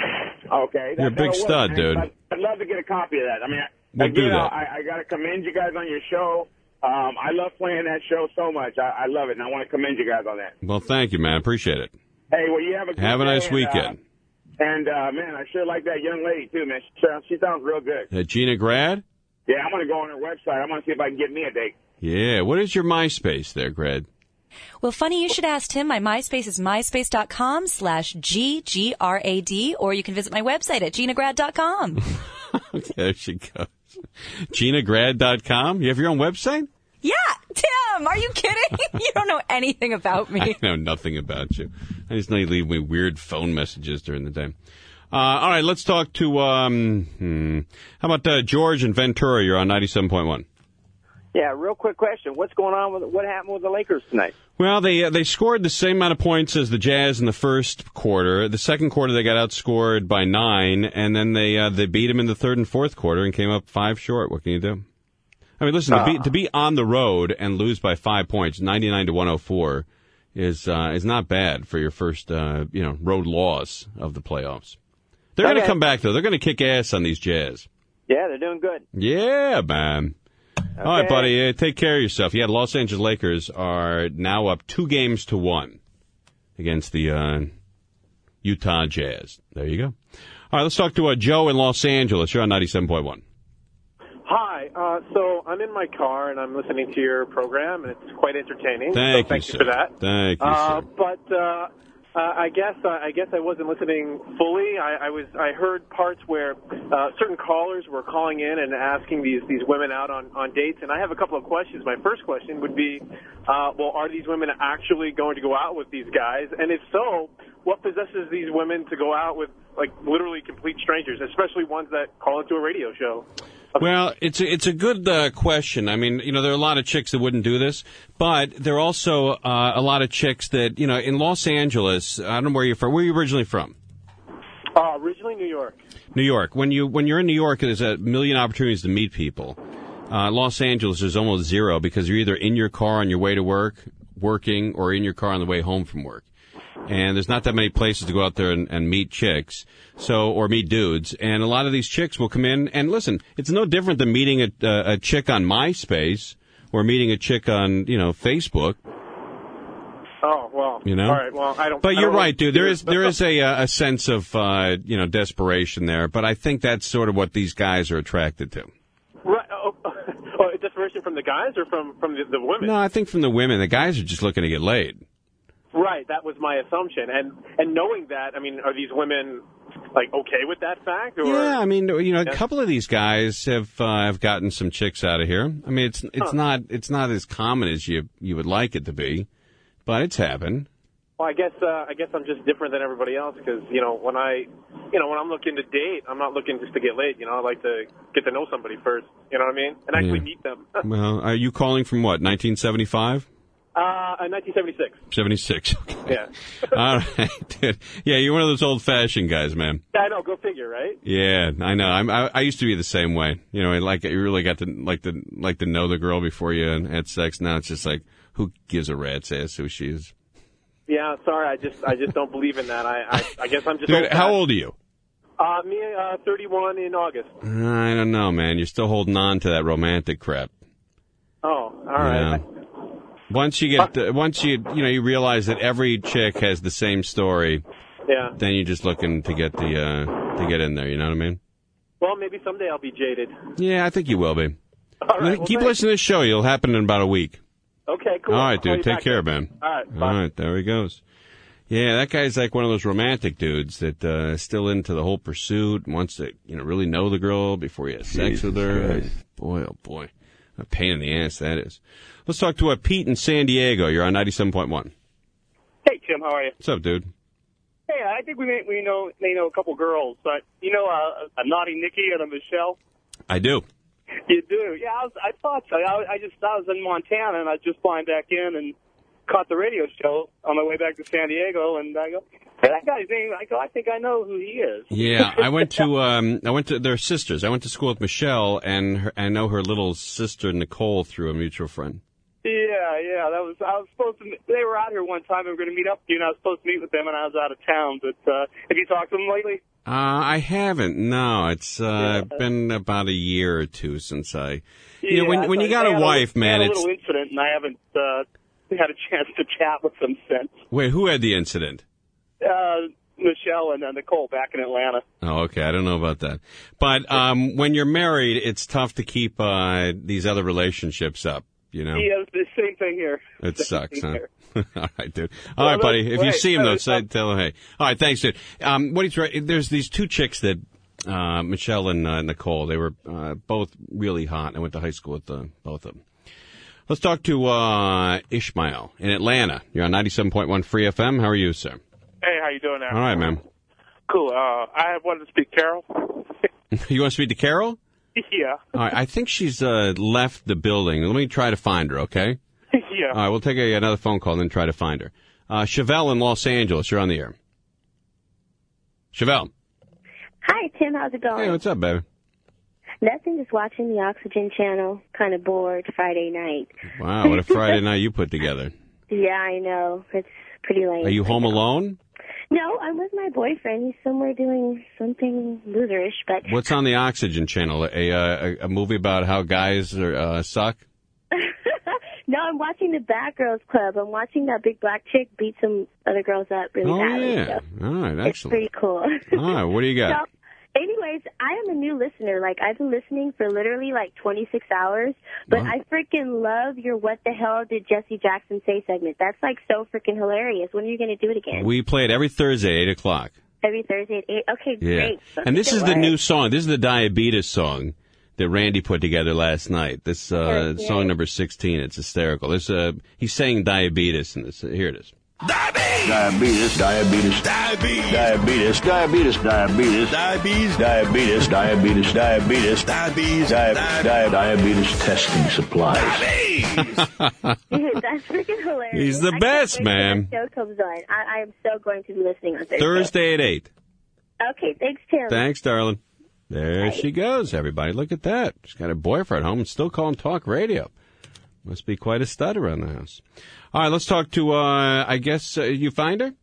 Okay. You're a that- big that'll stud, work, man. dude. I'd, I'd love to get a copy of that. I mean, We'll again, do that. I, I got to commend you guys on your show. Um, I love playing that show so much. I, I love it, and I want to commend you guys on that. Well, thank you, man. Appreciate it. Hey, well, you have a good Have a day, nice and, weekend. Uh, and, uh, man, I sure like that young lady, too, man. She, sounds- she sounds real good. Uh, Gina Grad? Yeah, I'm going to go on her website. I'm going to see if I can get me a date. Yeah. What is your MySpace there, Grad? Well, funny you should ask Tim. My MySpace is myspace.com slash G G R A D, or you can visit my website at gina grad dot com. There she goes. gina grad dot com? You have your own website? Yeah, Tim, are you kidding? You don't know anything about me. I know nothing about you. I just know you leave me weird phone messages during the day. Uh, all right, let's talk to, um, hmm, how about uh, George and Ventura? You're on ninety-seven point one. Yeah, real quick question. What's going on with what happened with the Lakers tonight? Well, they uh, they scored the same amount of points as the Jazz in the first quarter. The second quarter, they got outscored by nine, and then they uh, they beat them in the third and fourth quarter and came up five short. What can you do? I mean, listen, to be, to be on the road and lose by five points, ninety-nine to one oh four, is uh, is not bad for your first uh, you know road loss of the playoffs. They're going to Okay. come back though. They're going to kick ass on these Jazz. Yeah, they're doing good. Yeah, man. All right, buddy. Uh, take care of yourself. Yeah, the Los Angeles Lakers are now up two games to one against the uh, Utah Jazz. There you go. All right, let's talk to uh, Joe in Los Angeles. You're on ninety-seven point one. Uh, so I'm in my car and I'm listening to your program, and it's quite entertaining. Thank so thank you, you sir. for that. Thank you, Uh, sir. but uh, uh, I guess uh, I guess I wasn't listening fully. I, I was I heard parts where uh, certain callers were calling in and asking these these women out on, on dates, and I have a couple of questions. My first question would be, uh, well, are these women actually going to go out with these guys? And if so, what possesses these women to go out with like literally complete strangers, especially ones that call into a radio show? Well, it's a, it's a good uh, question. I mean, you know, there are a lot of chicks that wouldn't do this, but there are also uh, a lot of chicks that, you know, in Los Angeles, I don't know where you're from. Where are you originally from? Uh, originally New York. New York. When you when you're in New York, there's a million opportunities to meet people. Uh, Los Angeles, there's almost zero because you're either in your car on your way to work, working, or in your car on the way home from work. And there's not that many places to go out there and, and meet chicks, so or meet dudes. And a lot of these chicks will come in and listen. It's no different than meeting a, a, a chick on MySpace or meeting a chick on, you know, Facebook. Oh well, You know? All right. Well, I don't. But I you're don't right, dude. There know. is there is a uh, a sense of uh, you know desperation there. But I think that's sort of what these guys are attracted to. Right. Oh, oh, desperation from the guys or from from the, the women? No, I think from the women, the guys are just looking to get laid. Right. That was my assumption, and and knowing that, I mean, are these women like okay with that fact? Or? Yeah, I mean, you know, a Yeah. couple of these guys have uh, have gotten some chicks out of here. I mean, it's it's Huh. not it's not as common as you you would like it to be, but it's happened. Well, I guess uh, I guess I'm just different than everybody else because you know when I, you know when I'm looking to date, I'm not looking just to get laid. You know, I like to get to know somebody first. You know what I mean? And actually Yeah. meet them. Well, are you calling from what? nineteen seventy-five? uh, in nineteen seventy-six. seventy-six. Yeah. All right, dude. Yeah, you're one of those old-fashioned guys, man. I know. Go figure, right? Yeah, I know. I'm, I I used to be the same way. You know, I like you really got to like to like to know the girl before you had sex. Now it's just like, who gives a rat's ass who she is? Yeah. Sorry, I just I just don't believe in that. I I, I guess I'm just. Dude, how old are you? Uh, me, uh, thirty-one in August. I don't know, man. You're still holding on to that romantic crap. Oh, all right. Yeah. Once you get, the, once you, you know, you realize that every chick has the same story. Yeah. Then you're just looking to get the, uh, to get in there. You know what I mean? Well, maybe someday I'll be jaded. Yeah, I think you will be. All right. Well, Keep thanks. listening to this show. It'll happen in about a week. Okay. Cool. All I'll right, call dude. you Take back care, then. man. All right. Bye. All right, there he goes. Yeah, that guy's like one of those romantic dudes that uh, is still into the whole pursuit, wants to, you know, really know the girl before he has sex with her. Boy, oh boy, a pain in the ass that is. Let's talk to uh, Pete in San Diego. You're on ninety-seven point one. Hey, Tim, how are you? What's up, dude? Hey, I think we may, we know may know a couple girls, but you know uh, a naughty Nikki and a Michelle. I do. You do? Yeah, I, was, I thought so. I, I just I was in Montana and I was just flying back in and caught the radio show on my way back to San Diego, and I go, hey, that guy's name. I go, I think I know who he is. Yeah, I went to um, I went to their sisters. I went to school with Michelle, and her, I know her little sister Nicole through a mutual friend. Yeah, yeah, that was. I was supposed to. They were out here one time. and We were going to meet up with you, and I was supposed to meet with them, and I was out of town. But uh, have you talked to them lately? Uh, I haven't. No, it's uh, Yeah. been about a year or two since I. Yeah, You know, when I when you thought got they a had wife, they man, had a it's little incident, and I haven't uh, had a chance to chat with them since. wait. Who had the incident? Uh, Michelle and uh, Nicole back in Atlanta. Oh, okay. I don't know about that. But um, when you're married, it's tough to keep uh, these other relationships up. You know, Yeah, it's the same thing here. it Same sucks, thing huh? here. All right, dude. All Well, right, buddy. If you wait, see him, though, uh, say, tell him hey. All right, thanks, dude. Um, what he's right. There's these two chicks that uh, Michelle and uh, Nicole. They were uh, both really hot. I went to high school with uh, both of them. Let's talk to uh, Ishmael in Atlanta. You're on ninety-seven point one Free F M. How are you, sir? Hey, how you doing now? All right, man. Cool. Uh, I wanted to speak to Carol. You want to speak to Carol? Yeah. All right, I think she's uh, left the building. Let me try to find her, okay? Yeah. All right, we'll take a, another phone call and then try to find her. Uh, Chevelle in Los Angeles, you're on the air. Chevelle. Hi, Tim. How's it going? Hey, what's up, baby? Nothing. Just watching the Oxygen Channel. Kind of bored Friday night. Wow, what a Friday night you put together. Yeah, I know. It's pretty lame. Are you home alone? No, I'm with my boyfriend. He's somewhere doing something loserish, but What's on the Oxygen Channel? A uh, a, a movie about how guys are, uh, suck? no, I'm watching the Bad Girls Club. I'm watching that big black chick beat some other girls up really Oh, badly. yeah. So All right, it's excellent. pretty cool. All right, what do you got? So, Anyways, I am a new listener. Like, I've been listening for literally like twenty-six hours, but Wow. I freaking love your What the Hell Did Jesse Jackson Say segment. That's like so freaking hilarious. When are you going to do it again? We play it every Thursday at eight o'clock. Every Thursday at eight? Okay, Yeah. great. And this is the What? new song. This is the Diabetes song that Randy put together last night. This uh, Okay, yeah. song number sixteen. It's hysterical. This, uh, he's saying diabetes in this. Here it is. Diabetes, diabetes, diabetes, diabetes, diabetes, diabetes, diabetes, diabetes, diabetes, diabetes, diabetes, diabetes testing supplies. Dude, that's freaking hilarious. He's the I best, can't wait till man. the show comes on. I, I am so going to be listening on Thursday. Thursday at eight. Okay, thanks, Tim. Thanks, darling. There she goes, everybody. Look at that. She's got her boyfriend home and still calling talk radio. Must be quite a stud around the house. All right, let's talk to, uh, I guess, uh, you find her?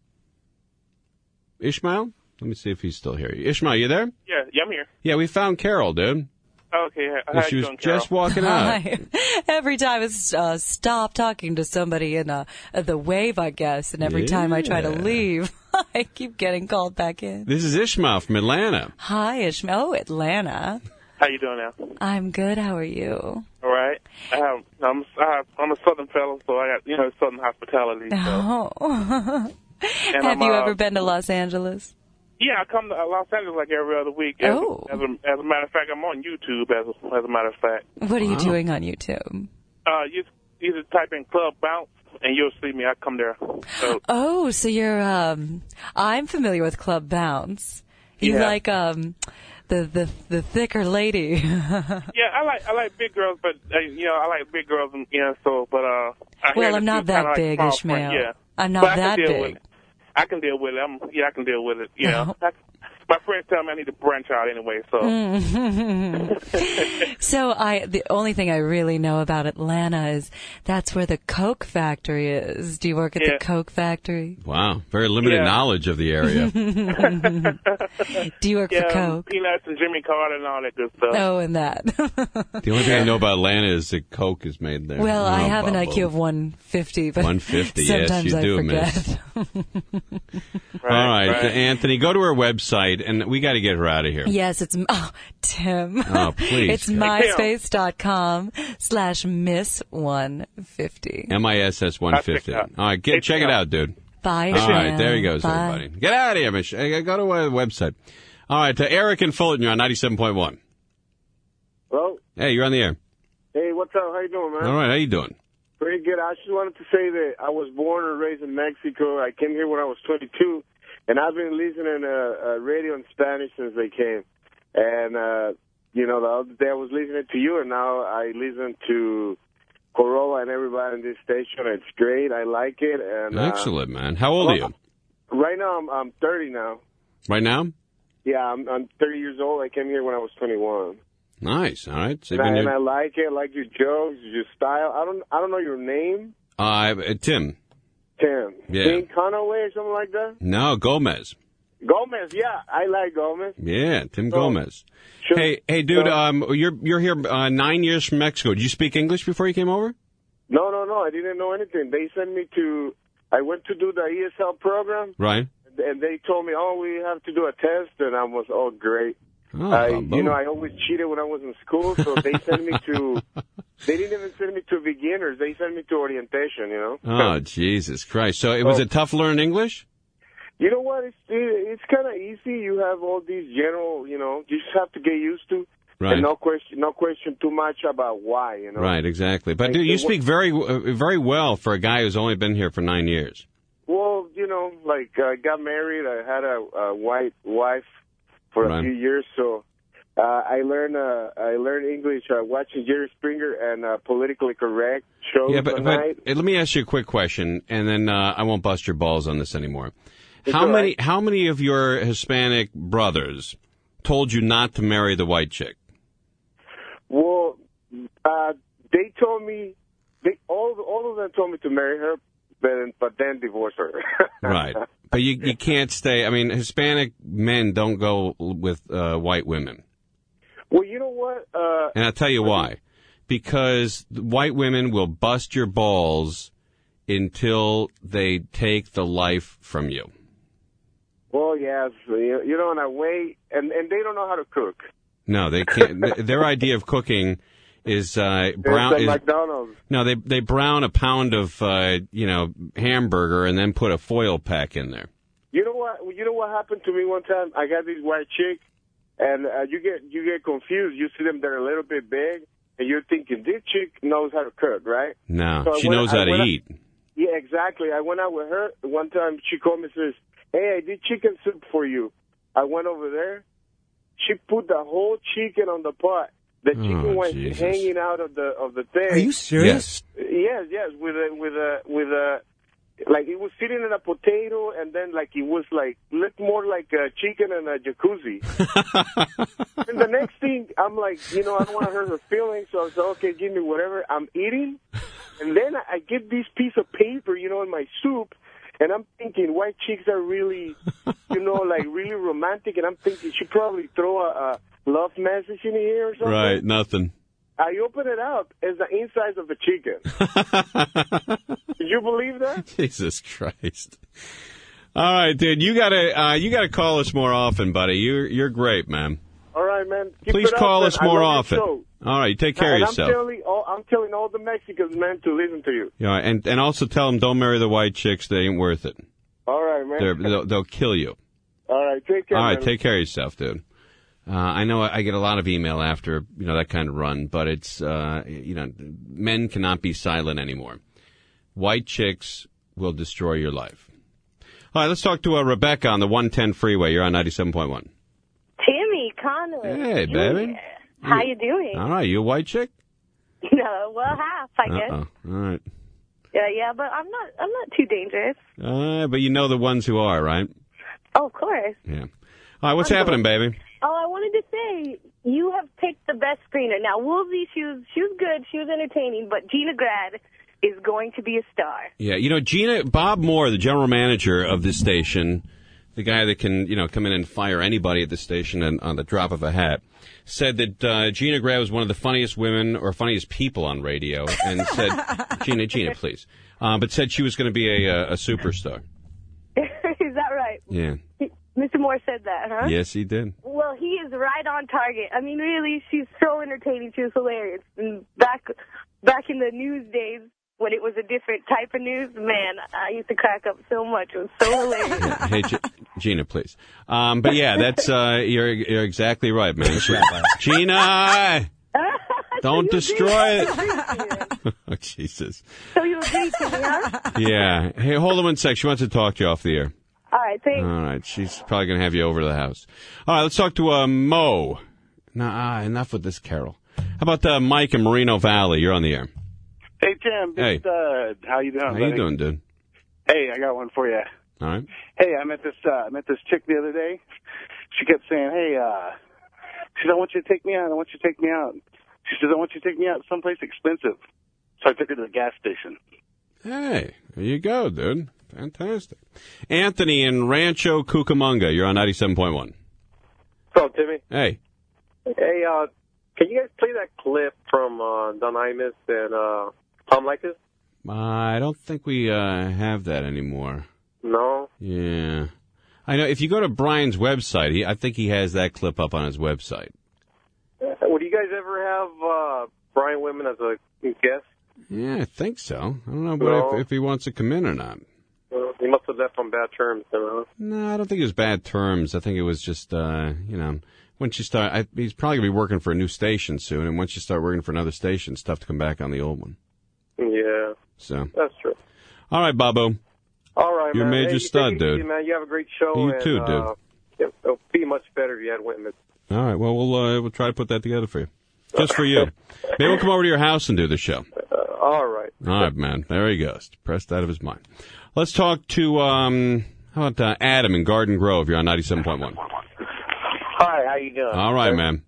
Ishmael? Let me see if he's still here. Ishmael, you there? Yeah, yeah, I'm here. Yeah, we found Carol, dude. Okay, how she you was doing, Carol? just walking out. Hi. Every time I uh, stop talking to somebody in uh, the wave, I guess, and every time I try to Yeah. leave, I keep getting called back in. This is Ishmael from Atlanta. Hi, Ishmael. Oh, Atlanta. How you doing now? I'm good. How are you? All right. I have, I'm I have, I'm a Southern fellow, so I got you know Southern hospitality. So. Oh. And Have I'm, you uh, ever been to Los Angeles? Yeah, I come to Los Angeles like every other week. As, Oh. as, a, as a matter of fact, I'm on YouTube. As a, as a matter of fact. What are you doing on YouTube? Uh, you you just type in Club Bounce and you'll see me. I come there. So Oh, so you're, um, I'm familiar with Club Bounce. You Yeah. like, um, the, the, the thicker lady. yeah, I like I like big girls, but uh, you know I like big girls, and you know so. But uh, I hear Well, that I'm you not that kinda like big, small Ishmael. print, Yeah, I'm not But I can that deal big. With it. I can deal with it. I'm, yeah, I can deal with it. You know, I, my friends tell me I need to branch out anyway. So. Mm. So I, the only thing I really know about Atlanta is that's where the Coke factory is. Do you work at Yeah. the Coke factory? Wow, very limited Yeah. knowledge of the area. Do you work yeah, for Coke? Peanuts and Jimmy Carter and all that good stuff. Oh, and that. The only thing I know about Atlanta is that Coke is made there. Well, I Oh, have an bubble. I Q of one fifty, but one fifty, yes, sometimes you I do, forget. miss. All right, right. Anthony, go to her website, and we got to get her out of here. Yes, it's, oh, Tim. Oh, please. It's myspace.com slash miss 150. M I S S one fifty. All right, get, check it out, dude. Bye, All right, Shan. there he goes, Bye. everybody. Get out of here, Mich- uh, Go to our website. All right, to Eric and Fulton, you're on ninety-seven point one. Hello? Hey, you're on the air. Hey, what's up? How you doing, man? All right, how you doing? Pretty good. I just wanted to say that I was born and raised in Mexico. I came here when I was twenty-two, and I've been listening to uh, uh, radio in Spanish since they came. And, uh, you know, the other day I was listening to you, and now I listen to Corolla and everybody in this station. It's great. I like it. And uh, Excellent, man. How old are you? Right now, I'm, I'm thirty now. Right now? Yeah, I'm, I'm thirty years old. I came here when I was twenty-one. Nice. All right. So And I, you've been and I here- like it. I like your jokes, your style. I don't, I don't know your name, uh, uh, Tim. Tim. Yeah. Tim Conaway or something like that. No, Gomez. Gomez, yeah, I like Gomez. Yeah, Tim So, Gomez. sure. Hey, hey, dude. So- Um, you're you're here uh, nine years from Mexico. Did you speak English before you came over? No, no, no, I didn't know anything. They sent me to, I went to do the E S L program, Right. and they told me, oh, we have to do a test, and I was, oh, great. Oh, I, boom. you know, I always cheated when I was in school, so they sent me to, they didn't even send me to beginners. They sent me to orientation, you know. Oh, Jesus Christ. So it was So- it tough learning English? You know what? It's it's kind of easy. You have all these general, you know, you just have to get used to, Right. and no question, no question too much about why, you know. Right, exactly. But Like, dude, you it wa- speak very uh, very well for a guy who's only been here for nine years. Well, you know, like I got married. I had a, a white wife for Right. a few years, so uh, I learned uh, I learned English uh, watching Jerry Springer and uh, politically correct shows Yeah, but, at but night. uh, let me ask you a quick question, and then uh, I won't bust your balls on this anymore. It's How all many right. how many of your Hispanic brothers told you not to marry the white chick? Well, uh, they told me they all all of them told me to marry her, but but then divorce her. Right. But you you can't stay. I mean, Hispanic men don't go with uh, white women. Well, you know what? Uh, And I'll tell you why. Because the white women will bust your balls until they take the life from you. Oh, yes. You you know, and I wait, and, and they don't know how to cook. No, they can't. th- Their idea of cooking is uh, brown. It's Is, like McDonald's. no, they they brown a pound of uh, you know hamburger and then put a foil pack in there. You know what? You know what happened to me one time? I got this white chick, and uh, you get you get confused. You see them; they're a little bit big, and you're thinking this chick knows how to cook, right? No, So I she went- knows I how to went out- eat. Yeah, exactly. I went out with her one time. She called me and says, "Hey, I did chicken soup for you." I went over there. She put the whole chicken on the pot. The chicken Oh, went Jesus. hanging out of the of the thing. Are you serious? Yes, yes, with a with a with a like it was sitting in a potato, and then like it was like looked more like a chicken in a jacuzzi. And the next thing, I'm like, you know, I don't want to hurt her feelings, so I said, okay, give me whatever. I'm eating, and then I get this piece of paper, you know, in my soup, and I'm thinking white chicks are really, you know, like really romantic, and I'm thinking she probably throw a, a love message in here or something. Right, nothing. I open it up as the insides of the chicken. Did you believe that? Jesus Christ! All right, dude, you gotta uh, you gotta call us more often, buddy. You're you're great, man. All right, man. Keep Please it up, call man. us I more love your often. show. All right, you take care and of yourself. I'm telling, all, I'm telling all the Mexicans, man, to listen to you. Yeah, and and also tell them don't marry the white chicks. They ain't worth it. All right, man. They're, they'll, they'll kill you. All right, take care. All right, man. take care of yourself, dude. Uh, I know I get a lot of email after, you know, that kind of run, but it's, uh, you know, men cannot be silent anymore. White chicks will destroy your life. All right, let's talk to uh, Rebecca on the one ten freeway. You're on ninety-seven point one. Timmy Conway. Hey, baby. How you doing? All right, you a white chick? No, well, half, I guess. Uh-oh. All right. Yeah, yeah, but I'm not. I'm not too dangerous. Uh, but you know the ones who are, right? Oh, of course. Yeah. All right, what's I'm happening, good. baby? Oh, I wanted to say you have picked the best screener. Now, Woolsey, she was she was good, she was entertaining, but Gina Grad is going to be a star. Yeah, you know, Gina, Bob Moore, the general manager of this station, the guy that can, you know, come in and fire anybody at the station and, on the drop of a hat, said that uh, Gina Grad was one of the funniest women or funniest people on radio, and said, Gina, Gina, please, uh, but said she was going to be a, a superstar. Is that right? Yeah. Mister Moore said that, huh? Yes, he did. Well, he is right on target. I mean, really, she's so entertaining. She was hilarious. And back, back in the news days, when it was a different type of news, man, I used to crack up so much. It was so hilarious. Yeah. Hey, G- Gina, please. Um, but yeah, that's uh, you're you're exactly right, man. She- Gina, don't destroy it. Oh, Jesus. So you agree to me, huh? Yeah. Hey, hold on one sec. She wants to talk to you off the air. All right, thanks. All right. She's probably going to have you over to the house. All right. Let's talk to uh, Mo. Nah, enough with this, Carol. How about uh, Mike in Moreno Valley? You're on the air. Hey, Tim. Hey. It's, uh, how you doing, How buddy? you doing, dude? Hey, I got one for you. All right. Hey, I met this uh, I met this chick the other day. She kept saying, hey, uh, she said, I want you to take me out. I want you to take me out. She says, I want you to take me out someplace expensive. So I took her to the gas station. Hey, there you go, dude. Fantastic. Anthony in Rancho Cucamonga. You're on ninety-seven point one. What's up, Timmy? Hey. Hey, uh, can you guys play that clip from uh, Don Imus and uh, Tom Likas? I don't think we uh, have that anymore. No? Yeah. I know. If you go to Brian's website, he, I think he has that clip up on his website. Uh, Would you guys ever have uh, Brian Whitman as a guest? Yeah, I think so. I don't know but No. if, if he wants to come in or not. Uh, he must have left on bad terms, you know? No, I don't think it was bad terms. I think it was just, uh, you know, once you start, I, he's probably going to be working for a new station soon, and once you start working for another station, it's tough to come back on the old one. Yeah, So, that's true. all right, Babu. All right, You're a man. major Hey, stud, take it easy, dude. man. You have a great show. You and, too, dude. Uh, it, it'll be much better if you had Whitman. All right, well, we'll uh, we'll try to put that together for you. Just for you. Maybe we'll come over to your house and do the show. Uh, all right. All right, man. There he goes. Pressed out of his mind. Let's talk to, um, how about uh, Adam in Garden Grove. You're on ninety-seven point one. Hi, how you doing? All right, man.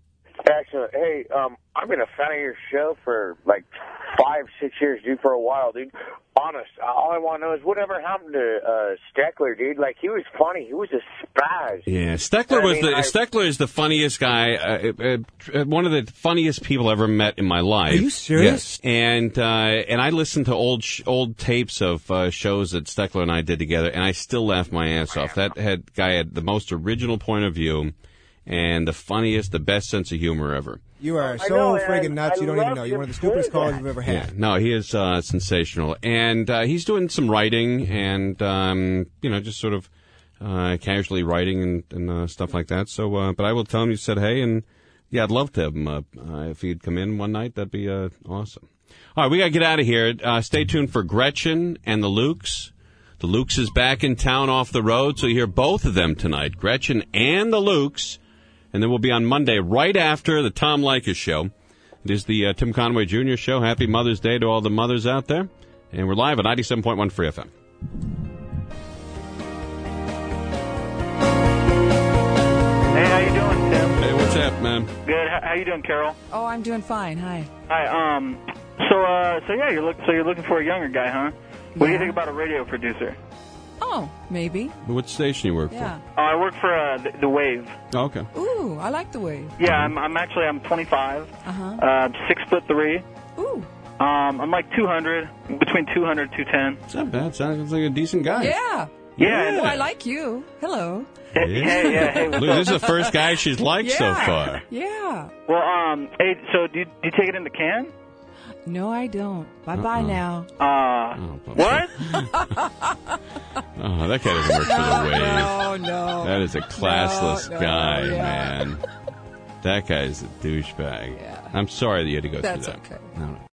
Excellent. Hey, um, I've been a fan of your show for like five, six years, dude, for a while, dude. Honest, all I want to know is whatever happened to uh, Steckler, dude. Like, he was funny. He was a spaz. Yeah, Steckler I was mean, the I- Steckler is the funniest guy, uh, uh, uh, one of the funniest people I ever met in my life. Are you serious? Yes, and uh, and I listened to old sh- old tapes of uh, shows that Steckler and I did together, and I still laugh my ass off. That had guy had the most original point of view, and the funniest, the best sense of humor ever. You are I so know, and friggin' nuts, I you don't even love know. your You're one of the stupidest program. callers we've ever had. Yeah, no, he is uh, sensational, and uh, he's doing some writing and um, you know just sort of uh, casually writing and, and uh, stuff like that. So, uh, but I will tell him you said hey, and yeah, I'd love to have him uh, uh, if he'd come in one night. That'd be uh, awesome. All right, we gotta get out of here. Uh, stay tuned for Gretchen and the Lukes. The Lukes is back in town off the road, so you hear both of them tonight, Gretchen and the Lukes, and then we'll be on Monday right after the Tom Leykis show. It is the uh, Tim Conway Junior Show. Happy Mother's Day to all the mothers out there. And we're live at ninety-seven point one Free F M. Hey, how you doing, Tim? Hey, what's up, man? Good. How, how you doing, Carol? Oh, I'm doing fine. Hi. Hi. Um. So, uh, so yeah, you're look. So you're looking for a younger guy, huh? What do you think about a radio producer? Oh, maybe. What station you work Yeah. Oh, I work for uh, the, the Wave. for? Oh, okay. Ooh, I like the wave. Yeah, I'm. I'm actually. I'm twenty-five. Uh-huh. Uh, six foot three. Ooh. Um, I'm like two hundred, between two hundred, two ten. It's not bad. Sounds like a decent guy. Yeah. Yeah. Oh, I like you. Hello. Hey, hey, yeah, hey. what's Look, up? this is the first guy she's liked so Yeah. far. Yeah. Well, um, hey, so do you, do you take it in the can? No, I don't. Bye-bye Uh-uh. now. Uh, what? Oh, that guy doesn't work for the Wave. No, no. That is a classless No, no, guy, yeah. man. That guy's a douchebag. Yeah. I'm sorry that you had to go That's through that. okay. No, no.